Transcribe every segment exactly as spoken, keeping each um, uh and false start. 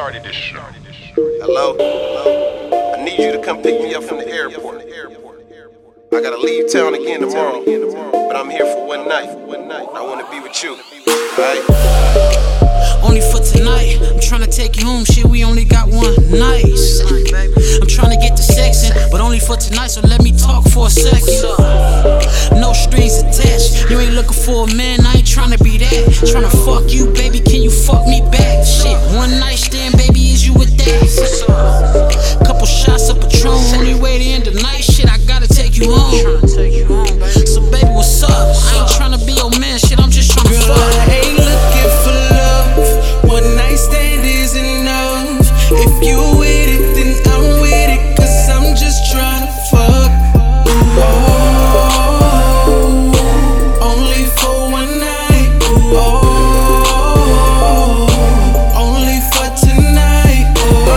started this show. Hello? I need you to come pick me up from the airport. I gotta leave town again tomorrow, but I'm here for one night. I wanna be with you, alright? Only for tonight, I'm tryna take you home, shit, we only got one night. I'm tryna get the sex in, but only for tonight, so let me talk for a second. No strings attached, you ain't looking for a man, I ain't tryna be that. Tryna fuck you, baby, can you fuck me back? Shit, one night stand, baby, is you with that? Couple shots of Patron, only way to end the night, shit, I gotta take you home. So baby, what's up? I ain't tryna be your man, shit, I'm just tryna fuck. I ain't looking for love, one night stand is enough. If you with it, then I'm with it, cause I'm just tryna fuck. Oh, only for one night. Oh, only for tonight.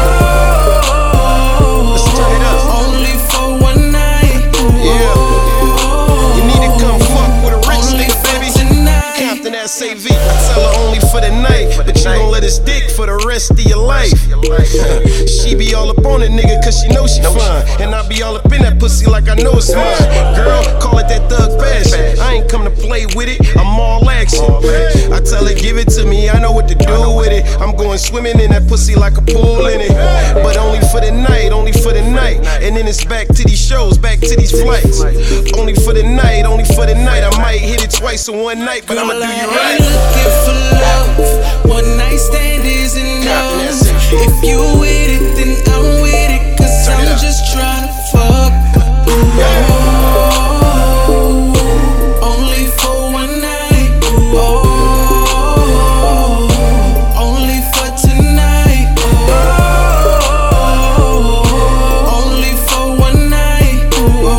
Oh, Let's turn it up. only for one night. Yeah. You need to come fuck with a rich Only nigga, for baby. tonight. Compton S A V. I tell her only for the night, but you gon' let us dick for the rest of your life. She be all up on it, nigga, cause she know she fine. And I be all up in that pussy like I know it's mine. Girl, call it that thug passion. I ain't come to play with it, I'm all action. I tell her, give it to me, I know what to do with it. I'm going swimming in that pussy like a pool in it. But only for the night, only for the night. And then it's back to these shows, back to these flights. Only for the night, only for the night. I might hit it twice in one night, but I'ma do you I right. ain't looking for love, one night stand is enough. If you with it, then I'm with it, cause Turn it I'm up. just tryna fuck. Oh, only for one night. Oh, only for tonight. Oh, only for one night.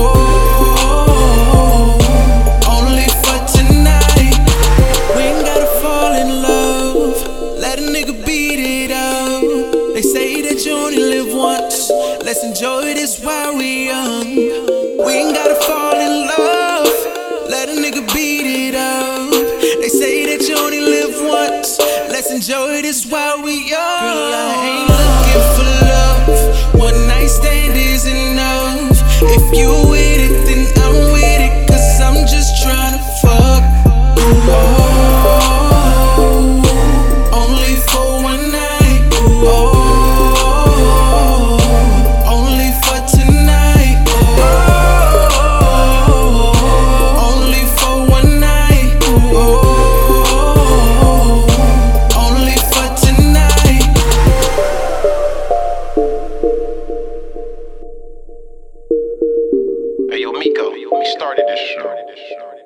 Oh, only for tonight. We ain't gotta fall in love, let a nigga beat it up. They say that you only live once, let's enjoy this while we young. We ain't gotta fall in love, let a nigga beat it up. They say that you only live once, let's enjoy this while we young. Girl, I ain't looking for love, one night stand is enough. If you with it, then I'm with it, cause I'm just tryna fuck. Oh, only for one night. Oh, only for tonight. Oh, only for one night. Oh, only for tonight. Hey, yo, Miko, We started this show.